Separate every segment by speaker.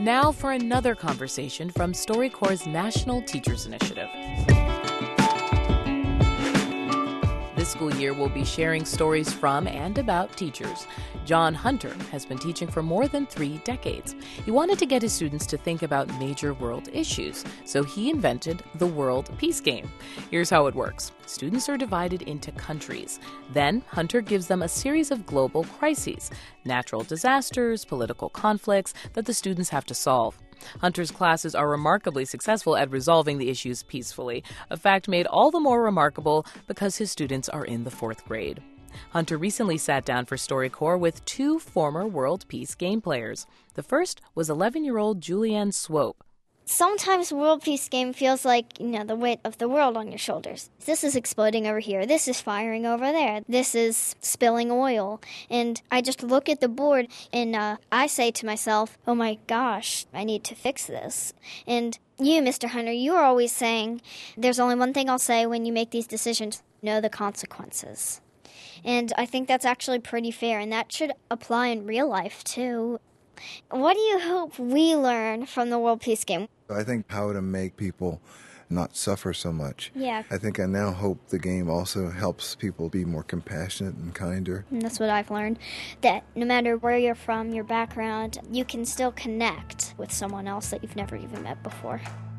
Speaker 1: Now for another conversation from StoryCorps' National Teachers Initiative. This school year, we'll be sharing stories from and about teachers. John Hunter has been teaching for more than 3 decades. He wanted to get his students to think about major world issues, so he invented the World Peace Game. Here's how it works. Students are divided into countries. Then Hunter gives them a series of global crises, natural disasters, political conflicts that the students have to solve. Hunter's classes are remarkably successful at resolving the issues peacefully, a fact made all the more remarkable because his students are in the 4th grade. Hunter recently sat down for StoryCorps with 2 former World Peace Game players. The first was 11-year-old Julianne Swope.
Speaker 2: Sometimes World Peace Game feels like, the weight of the world on your shoulders. This is exploding over here. This is firing over there. This is spilling oil. And I just look at the board and I say to myself, oh my gosh, I need to fix this. And you, Mr. Hunter, you are always saying, there's only one thing I'll say when you make these decisions, know the consequences. And I think that's actually pretty fair, and that should apply in real life, too. What do you hope we learn from the World Peace Game?
Speaker 3: I think how to make people not suffer so much.
Speaker 2: Yeah.
Speaker 3: I think I now hope the game also helps people be more compassionate and kinder.
Speaker 2: And that's what I've learned, that no matter where you're from, your background, you can still connect with someone else that you've never even met before.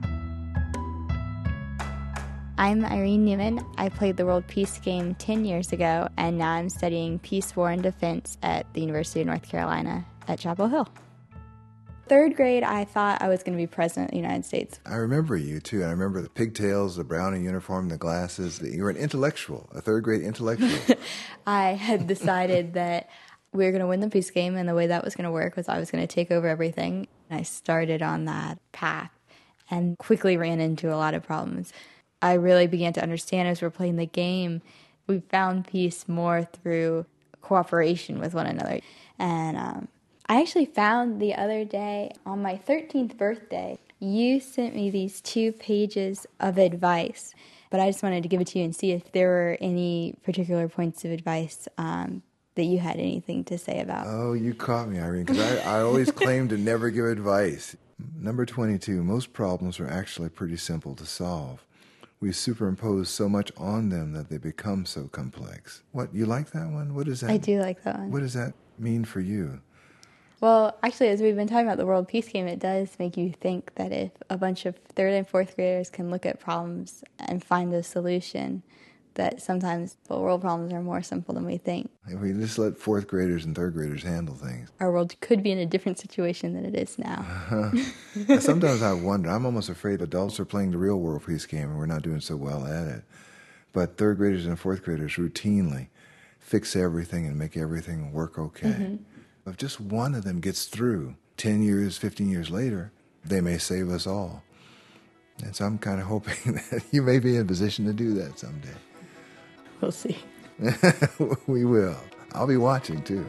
Speaker 4: I'm Irene Newman. I played the World Peace Game 10 years ago, and now I'm studying Peace, War, and Defense at the University of North Carolina at Chapel Hill. 3rd grade, I thought I was going to be president of the United States.
Speaker 3: I remember you, too. I remember the pigtails, the brownie uniform, the glasses. You were an intellectual, a 3rd grade intellectual.
Speaker 4: I had decided that we were going to win the peace game, and the way that was going to work was I was going to take over everything. And I started on that path and quickly ran into a lot of problems. I really began to understand as we're playing the game, we found peace more through cooperation with one another. And I actually found the other day, on my 13th birthday, you sent me these 2 pages of advice. But I just wanted to give it to you and see if there were any particular points of advice that you had anything to say about.
Speaker 3: Oh, you caught me, Irene, because I always claim to never give advice. Number 22, most problems are actually pretty simple to solve. We superimpose so much on them that they become so complex. What, you like that one? What is that?
Speaker 4: I do like that one.
Speaker 3: What does that mean for you?
Speaker 4: Well, actually, as we've been talking about the World Peace Game, it does make you think that if a bunch of 3rd and 4th graders can look at problems and find a solution, that sometimes the world problems are more simple than we think.
Speaker 3: If we just let 4th graders and 3rd graders handle things.
Speaker 4: Our world could be in a different situation than it is now.
Speaker 3: Sometimes I wonder, I'm almost afraid adults are playing the real World Peace Game and we're not doing so well at it. But 3rd graders and 4th graders routinely fix everything and make everything work okay. Mm-hmm. If just one of them gets through, 10 years, 15 years later, they may save us all. And so I'm kind of hoping that you may be in a position to do that someday.
Speaker 4: We'll see.
Speaker 3: We will. I'll be watching, too.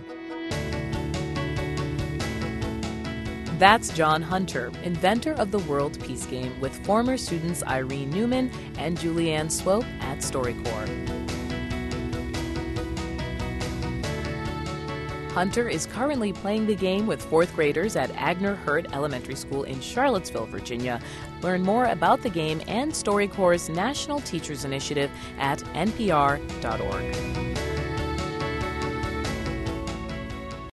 Speaker 1: That's John Hunter, inventor of the World Peace Game, with former students Irene Newman and Julianne Swope at StoryCorps. Hunter is currently playing the game with 4th graders at Agner Hurt Elementary School in Charlottesville, Virginia. Learn more about the game and StoryCorps' National Teachers Initiative at npr.org.